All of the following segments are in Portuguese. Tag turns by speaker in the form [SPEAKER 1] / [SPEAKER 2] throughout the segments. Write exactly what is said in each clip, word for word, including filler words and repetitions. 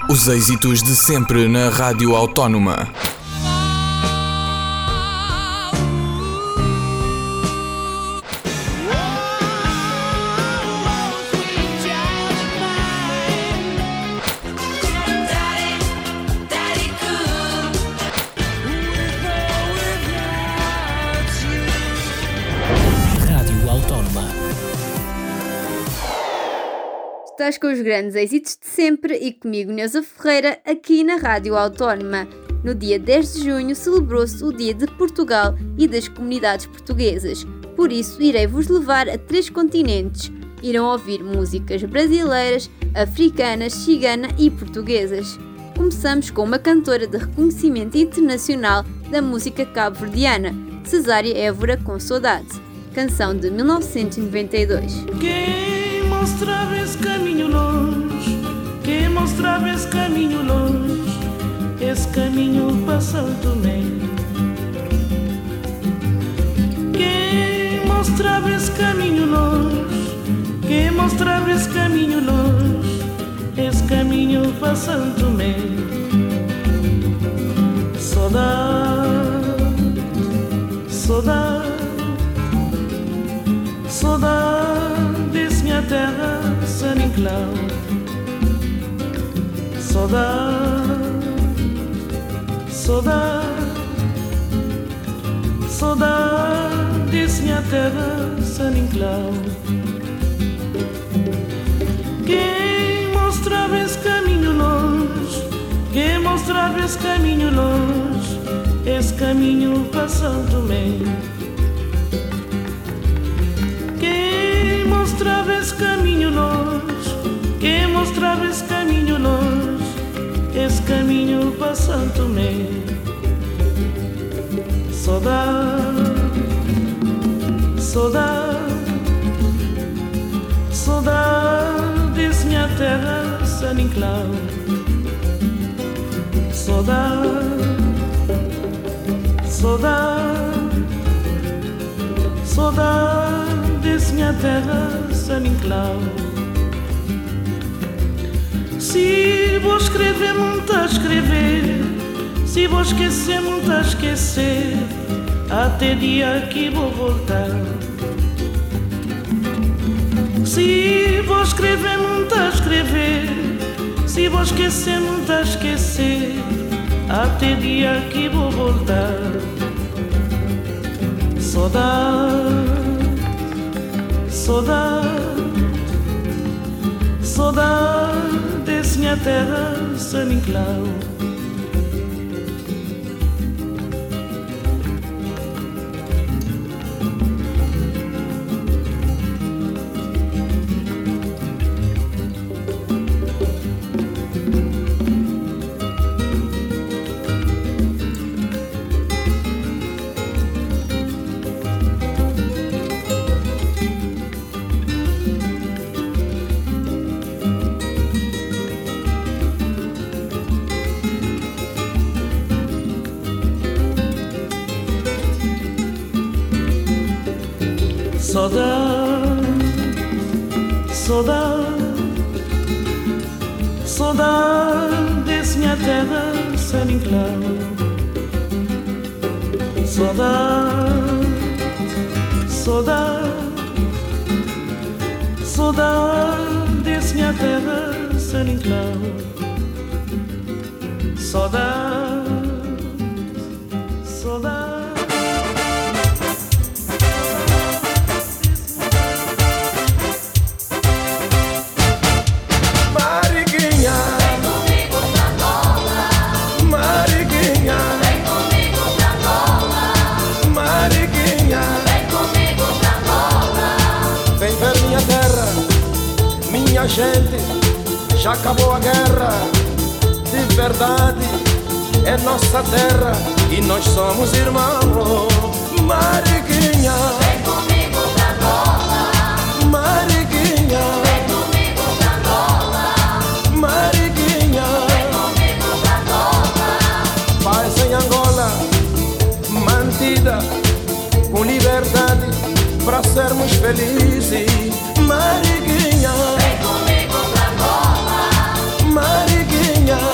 [SPEAKER 1] Os êxitos de sempre na Rádio Autónoma.
[SPEAKER 2] Estás com os grandes êxitos de sempre e comigo, Neuza Ferreira, aqui na Rádio Autónoma. No dia dez de junho celebrou-se o Dia de Portugal e das Comunidades Portuguesas. Por isso, irei-vos levar a três continentes. Irão ouvir músicas brasileiras, africanas, cigana e portuguesas. Começamos com uma cantora de reconhecimento internacional da música cabo-verdiana, Cesária Évora com Saudade, canção de mil novecentos e noventa e dois.
[SPEAKER 3] Quem mostrava esse caminho longe, quem mostrava esse caminho longe, esse caminho para São Tomé. Quem mostrava esse caminho longe, quem mostrava esse caminho longe, esse caminho para São Tomé. Saudade, saudade, saudade desse minha terra, San Inclau. Saudade, saudade, saudade desse minha terra, San Inclau. Quem mostrava esse caminho longe, quem mostrava esse caminho longe, esse caminho para São Tomé. Quem mostrava esse caminho longe, quem mostrava esse caminho longe, esse caminho para São Tomé. Saudade, saudade, saudade desse minha terra, San Inclau. Saudade, saudade, saudade desse minha terra, San Inclau. Se vou escrever, não tá a escrever, se vou esquecer, não tá a esquecer, até dia que vou voltar. Se vou escrever, não tá a escrever, se vou esquecer, não tá a esquecer, até dia que vou voltar. Saudade, saudade, saudade desse minha terra, San Inclau. Saudade, saudade, saudade desse minha terra, San Inclau. Saudade, saudade, saudade desse minha terra, San Inclau. Saudade, saudade.
[SPEAKER 4] Minha gente, já acabou a guerra, de verdade é nossa terra e nós somos irmãos. Mariquinha,
[SPEAKER 5] vem comigo pra Angola.
[SPEAKER 4] Mariquinha,
[SPEAKER 5] vem comigo pra Angola.
[SPEAKER 4] Mariquinha,
[SPEAKER 5] vem comigo pra Angola.
[SPEAKER 4] Paz em Angola, mantida com liberdade, pra sermos felizes. Mariquinha,
[SPEAKER 5] vem comigo pra Angola.
[SPEAKER 4] Mariquinha,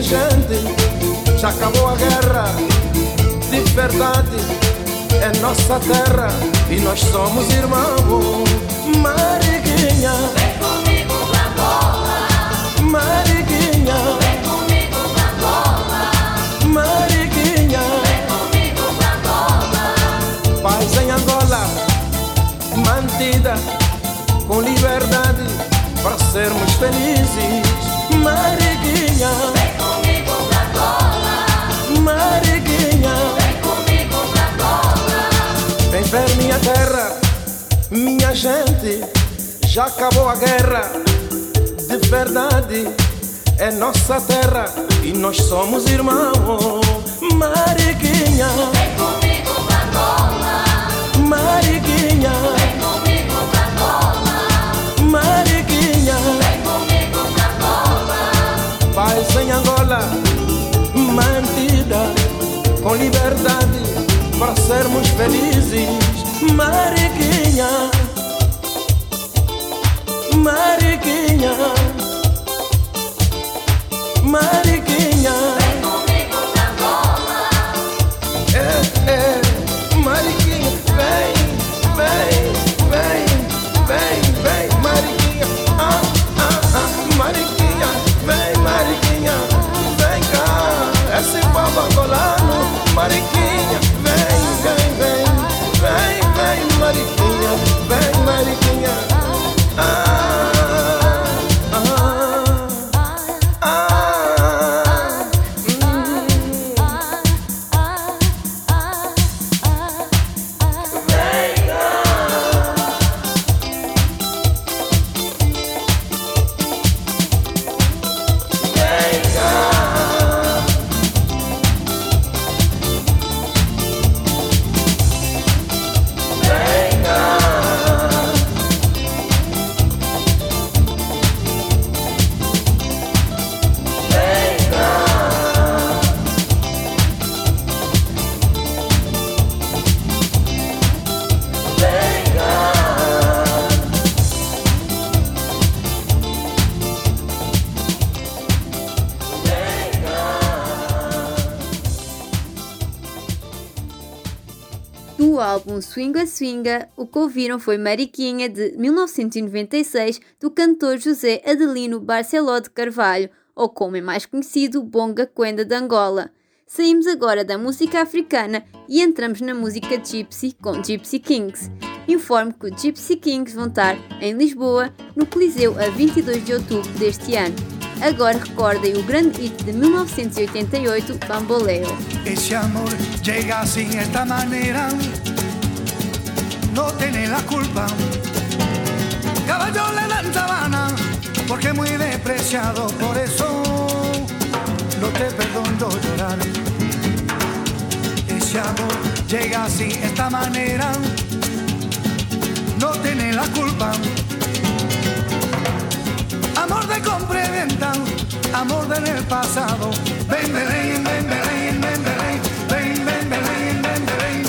[SPEAKER 4] gente, já acabou a guerra. De verdade, é nossa terra e nós somos irmãos. Mariquinha,
[SPEAKER 5] Vem comigo pra Angola.
[SPEAKER 4] Mariquinha,
[SPEAKER 5] Vem comigo pra Angola.
[SPEAKER 4] Mariquinha,
[SPEAKER 5] Vem comigo pra Angola.
[SPEAKER 4] paz em Angola, mantida com liberdade para sermos felizes. Mariquinha,
[SPEAKER 5] Vem comigo pra Angola.
[SPEAKER 4] Mariquinha,
[SPEAKER 5] Vem comigo pra Angola.
[SPEAKER 4] vem ver minha terra, minha gente, já acabou a guerra. De verdade, é nossa terra e nós somos irmãos. Mariquinha,
[SPEAKER 5] Vem comigo pra Angola.
[SPEAKER 4] Mariquinha,
[SPEAKER 5] Vem comigo pra Angola.
[SPEAKER 4] Mariquinha,
[SPEAKER 5] Vem comigo pra Angola.
[SPEAKER 4] paz em Angola, mantida com liberdade para sermos felizes. Mariquinha, Mariquinha, Mariquinha,
[SPEAKER 5] Vem comigo pra Angola.
[SPEAKER 4] é, é, Mariquinha, vem, vem, vem, vem, vem, Mariquinha, ah, ah, ah, Mariquinha, vem, Mariquinha, vem cá, esse povo angolano, Mariquinha, vem, vem, vem, vem, vem, Mariquinha, vem, Mariquinha, ah, ah, ah, hum.
[SPEAKER 2] Do álbum Swinga Swinga, o que ouviram foi Mariquinha, de mil novecentos e noventa e seis, do cantor José Adelino Barceló de Carvalho, ou como é mais conhecido, Bonga Quenda de Angola. Saímos agora da música africana e entramos na música Gypsy com Gypsy Kings. Informo que os Gypsy Kings vão estar em Lisboa, no Coliseu, a vinte e dois de outubro deste ano. Agora recordem o grande hit de mil novecentos e oitenta e oito, Bamboleo.
[SPEAKER 6] Ese amor llega así, esta manera, no tiene la culpa. Caballo le dan sabana, porque es muy despreciado, por eso no te perdono llorar. Ese amor llega así, esta manera, no tiene la culpa. Amor de compra y venta, amor del pasado. Ven, Belén, ven, Belén, ven, Belén, ven, ven, Belén, ven, Belén.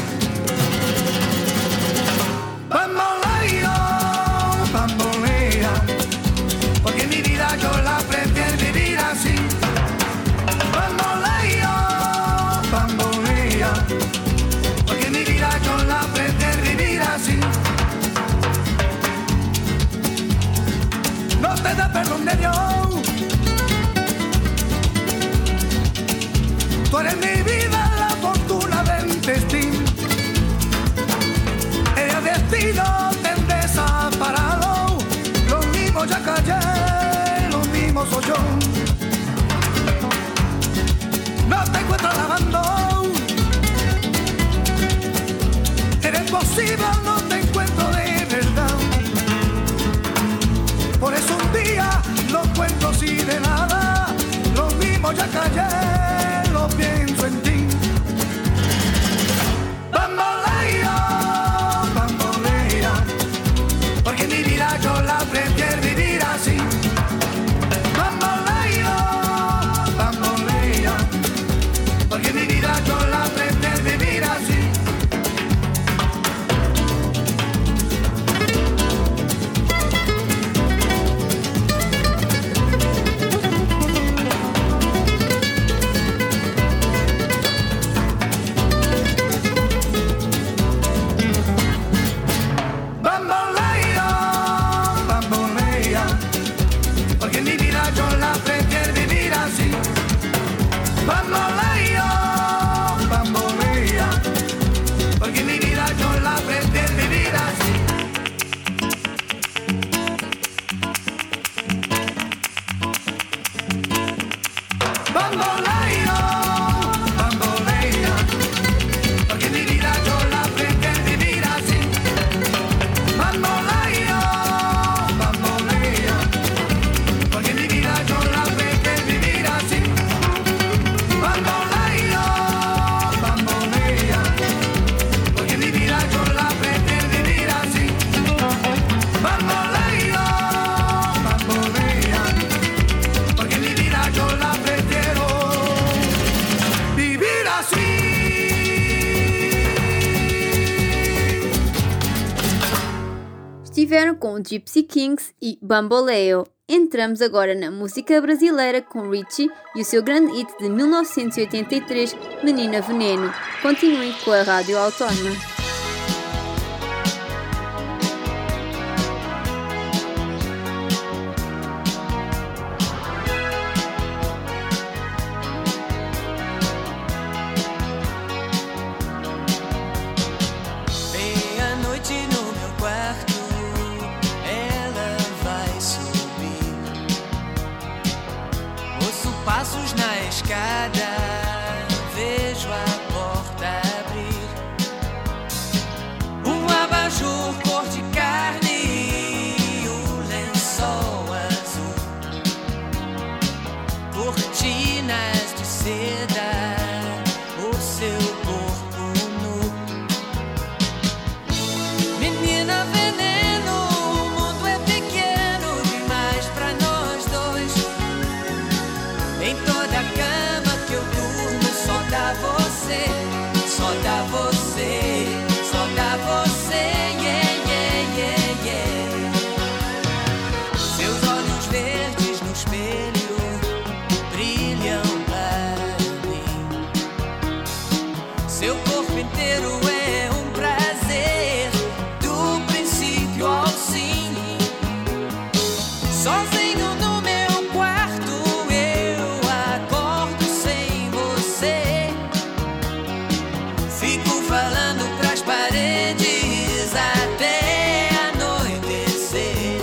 [SPEAKER 6] Bamboleo, bambolea, porque mi vida yo la prefiero vivir así. Bamboleo, bambolea, porque mi vida yo la prefiero vivir así. No te da perdón de Dios. Tú eres mi vida, la fortuna del destino. El destino te desaparado. Lo mismo ya callé, lo mismo soy yo. No te encuentro lavando. Eres posible, no te encuentro de verdad. Por eso un día lo cuento así de nada. Lo mismo ya callé, lo pienso en ti. Bamboleo, bambolea, porque mi vida yo la prefiero vivir así. Bamboleo, bambolea, porque mi vida yo la prefiero vivir así. Bamboleo, bambolea, porque mi vida yo la pretendo vivir así. Bamboleo, bambolea, porque mi vida yo la pretendo vivir así. Bamboleo, bambolea, porque mi vida yo la pretendo vivir así. Bamboleo, bambolea, porque mi vida yo la pretendo vivir así.
[SPEAKER 2] Estiveram com o Gypsy Kings e Bamboleo. Entramos agora na música brasileira com Richie e o seu grande hit de mil novecentos e oitenta e três, Menina Veneno. Continuem com a Rádio Autónoma.
[SPEAKER 7] Meia-noite no meu quarto, ela vai subir. Ouço passos na escada, vejo a porta abrir. Um abajur cor de carne e o lençol azul. Cortinas de seda, o seu corpo nu. Menina veneno, o mundo é pequeno demais pra nós dois. Em toda a cama que eu durmo só dá você, só dá você, só dá você, yeah, yeah, yeah, yeah. Seus olhos verdes no espelho brilham pra mim. Seu corpo inteiro é um prazer, do princípio ao fim. Sozinho no meu quarto eu acordo sem você. Fico falando pras paredes até anoitecer.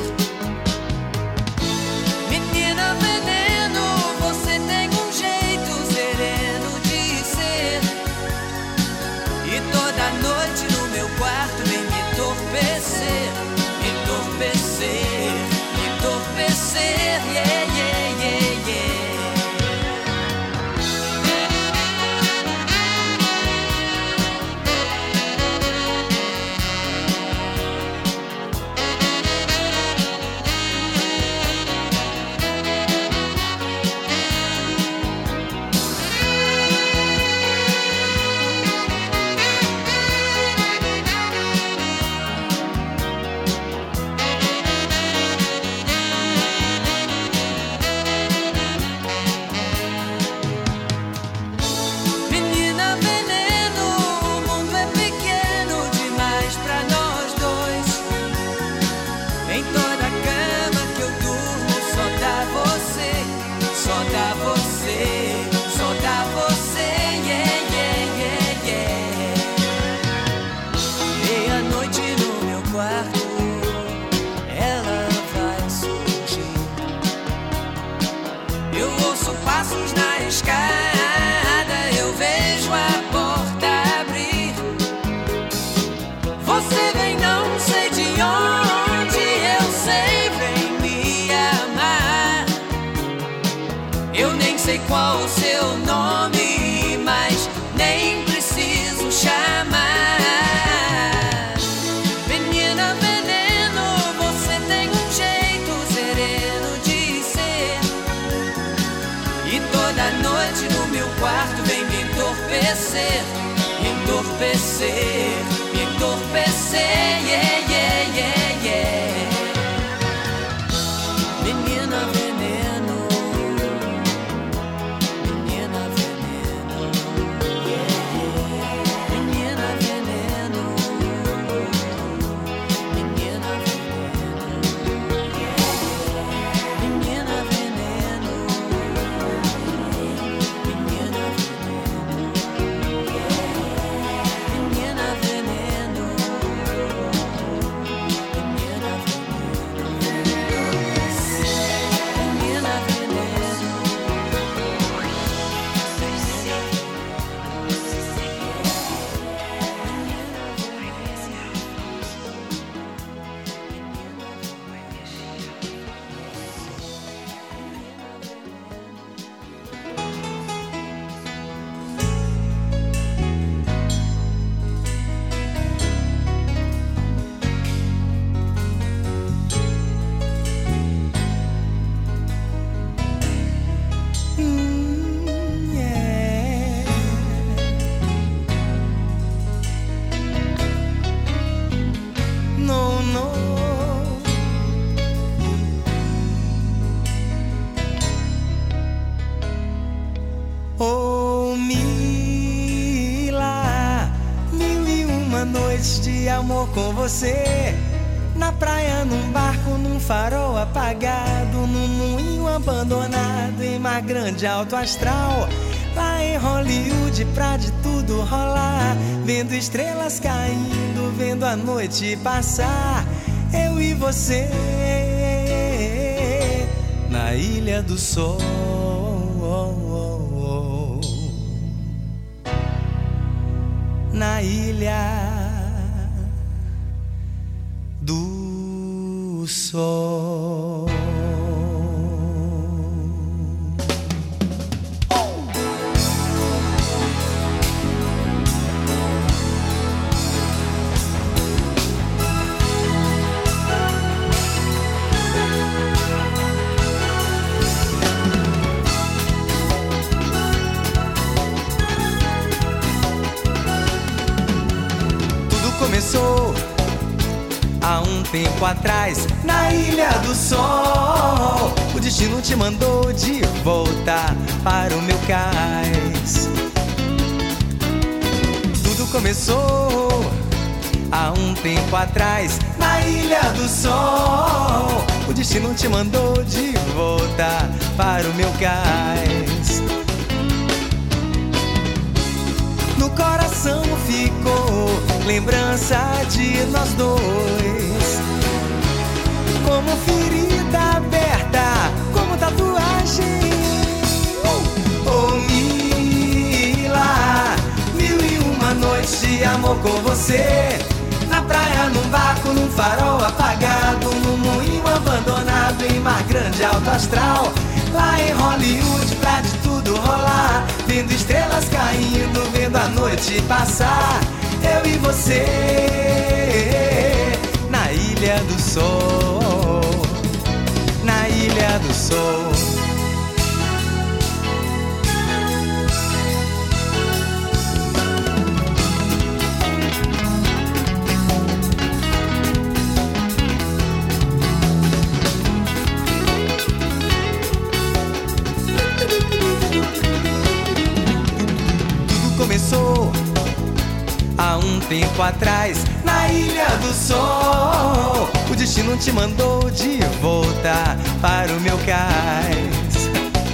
[SPEAKER 7] Menina veneno, você tem um jeito sereno de ser. E toda noite no meu quarto vem me entorpecer, me entorpecer, me entorpecer, yeah, yeah, yeah, yeah. Menina veneno, o mundo é pequeno demais pra nós dois. Em toda a cama que eu durmo só dá você, só dá você, só dá você, yeah, yeah, yeah, yeah. Meia-noite no meu quarto, ela vai surgir. Eu ouço passos na escada, eu vejo a porta abrir. Você vem não sei de onde, eu sei, vem me amar. Eu nem sei qual o seu nome, mas nem preciso chamar. Menina veneno, você tem um jeito sereno de ser. E toda noite no meu quarto vem me entorpecer, me entorpecer, me entorpecer, yeah, yeah, yeah, yeah. Menina veneno, menina veneno, yeah, yeah. Menina veneno, menina veneno, yeah, yeah. Menina veneno, menina veneno, yeah, yeah. Menina veneno.
[SPEAKER 8] Oh, Mila, mil e uma noites de amor com você. Na praia, num barco, num farol apagado, num moinho abandonado, em mar grande, alto astral. Lá em Hollywood, pra de tudo rolar, vendo estrelas caindo, vendo a noite passar. Eu e você na Ilha do Sol. Na Ilha do Sol. Começou há um tempo atrás, na Ilha do Sol. O destino te mandou de volta para o meu cais. Tudo começou há um tempo atrás, na Ilha do Sol. O destino te mandou de volta para o meu cais. No coração ficou lembrança de nós dois, como ferida aberta, como tatuagem. Oh, Mila, mil e uma noites de amor com você. Na praia, num barco, num farol apagado, num moinho abandonado, em mar grande, alto astral. Lá em Hollywood, pra de tudo rolar, vendo estrelas caindo, vendo a noite passar. Eu e você na Ilha do Sol. Na Ilha do Sol. Começou há um tempo atrás, na Ilha do Sol. O destino te mandou de volta para o meu cais.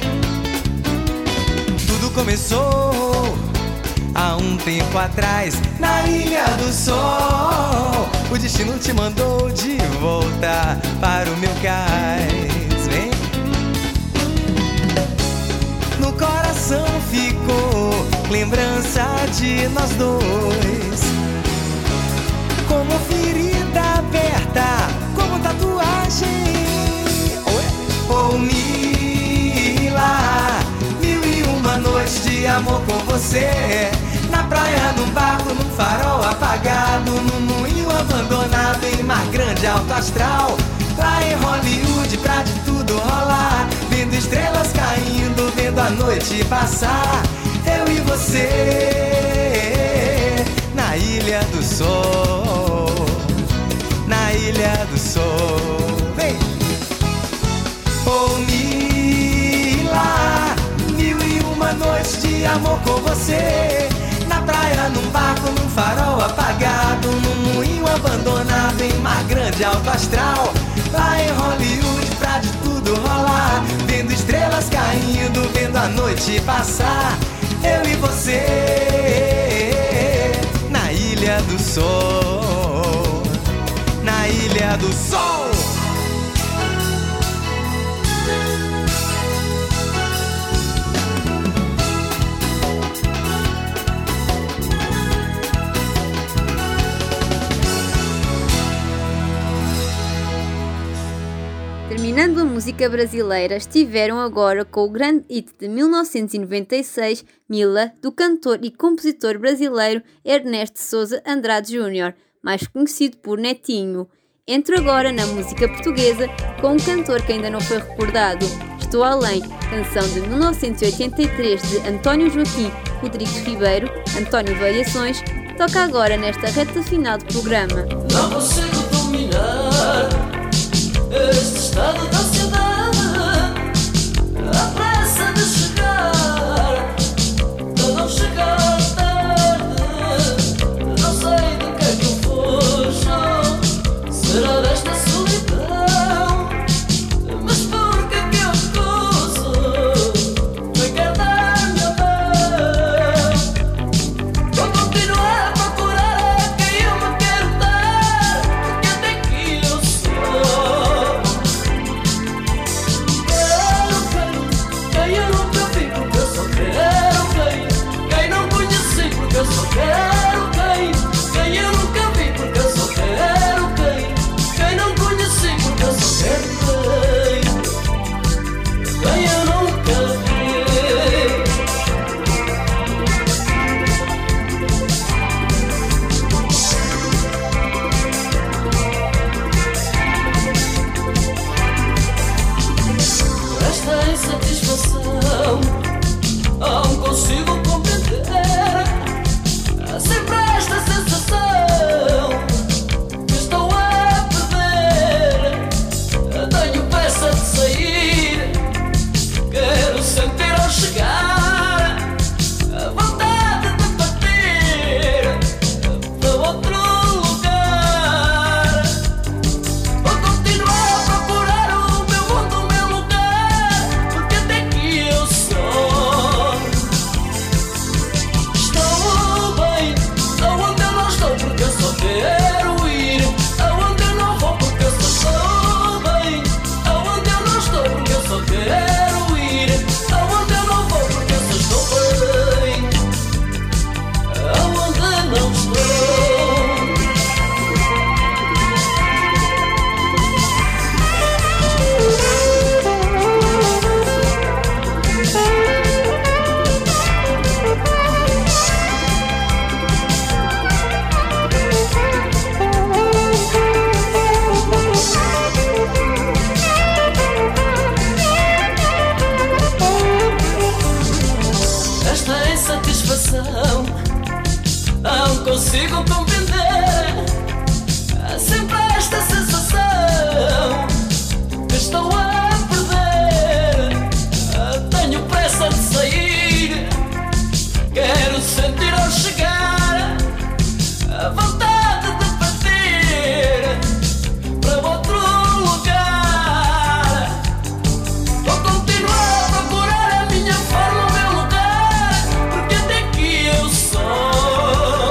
[SPEAKER 8] Tudo começou há um tempo atrás, na Ilha do Sol. O destino te mandou de volta para o meu cais. Vem. No coração ficou lembrança de nós dois, como ferida aberta, como tatuagem. Oh, Mila, mil e uma noites de amor com você. Na praia, num barco, num farol apagado, num moinho abandonado, em mar grande, alto astral. Lá em Hollywood, pra de tudo rolar, vendo estrelas caindo, vendo a noite passar. Eu e você na Ilha do Sol. Na Ilha do Sol. Vem! Oh, Mila, mil e uma noites de amor com você. Na praia, num barco, num farol apagado, num moinho abandonado, em mar grande, alto astral. Lá em Hollywood, pra de tudo rolar, vendo estrelas caindo, vendo a noite passar. Eu e você na Ilha do Sol. Na Ilha do Sol.
[SPEAKER 2] Terminando a música brasileira, estiveram agora com o grande hit de mil novecentos e noventa e seis, Mila, do cantor e compositor brasileiro Ernesto Souza Andrade Júnior, mais conhecido por Netinho. Entro agora na música portuguesa com um cantor que ainda não foi recordado, Estou Além, canção de mil novecentos e oitenta e três de António Joaquim Rodrigues Ribeiro, António Variações, toca agora nesta reta final do programa.
[SPEAKER 9] Não consigo dominar este estado da cidade, a pressa de chegar têm satisfação. Não consigo compreender. Há sempre esta sensação que estou a perder. Tenho pressa de sair. Quero sentir ao chegar a vontade de partir para outro lugar. Vou continuar a procurar a minha forma, o meu lugar, porque até aqui eu sou.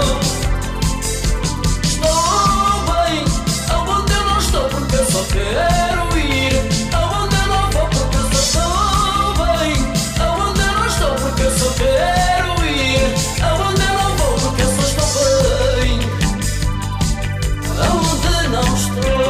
[SPEAKER 9] Estou bem aonde eu não estou, porque eu só quero ir aonde eu não vou, porque eu só estou bem aonde eu não estou, porque eu só quero ir aonde eu não vou, porque eu só estou bem aonde não estou.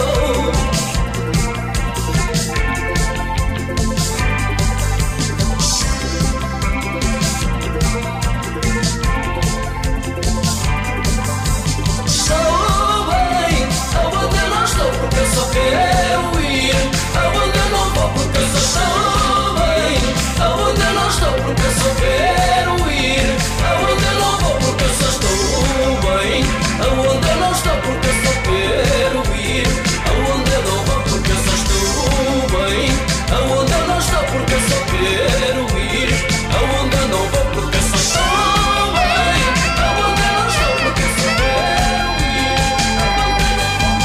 [SPEAKER 9] Estou bem aonde eu não estou, porque eu só quero ir aonde eu não vou, porque eu só estou bem aonde eu não estou, porque eu só quero ir aonde eu não vou, porque eu só estou bem aonde eu não estou, porque eu só quero ir aonde eu não vou, porque eu só estou bem aonde eu não estou, porque eu só quero ir aonde eu não vou, porque eu só estou bem aonde eu não estou, porque eu só quero ir aonde eu não vou,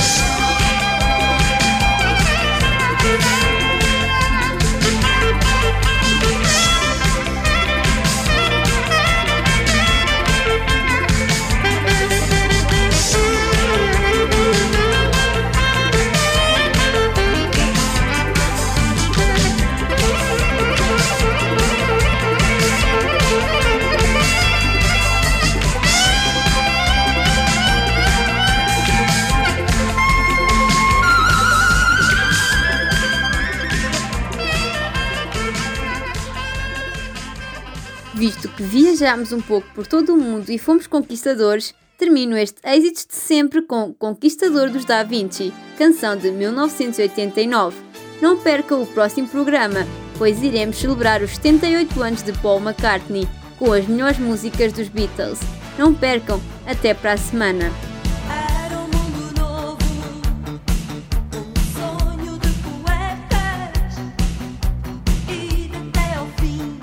[SPEAKER 2] Visto que viajámos um pouco por todo o mundo e fomos conquistadores, termino este Êxitos de Sempre com Conquistador dos Da Vinci, canção de mil novecentos e oitenta e nove. Não perca o próximo programa, pois iremos celebrar os setenta e oito anos de Paul McCartney, com as melhores músicas dos Beatles. Não percam, até para a semana!
[SPEAKER 7] Era um mundo novo, um sonho de poetas, ir até ao fim,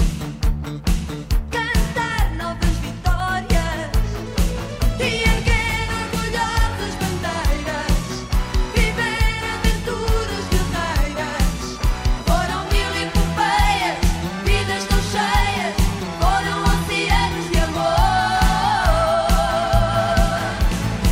[SPEAKER 7] cantar novas vitórias e erguer orgulhosas bandeiras, viver aventuras guerreiras. Foram mil epopeias, vidas tão cheias, foram oceanos de amor.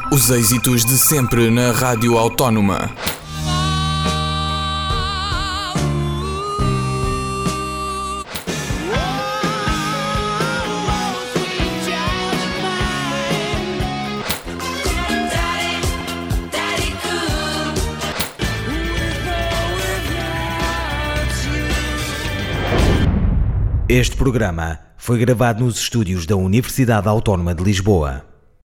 [SPEAKER 1] Os êxitos de sempre na Rádio Autónoma.
[SPEAKER 10] Este programa foi gravado nos estúdios da Universidade Autónoma de Lisboa.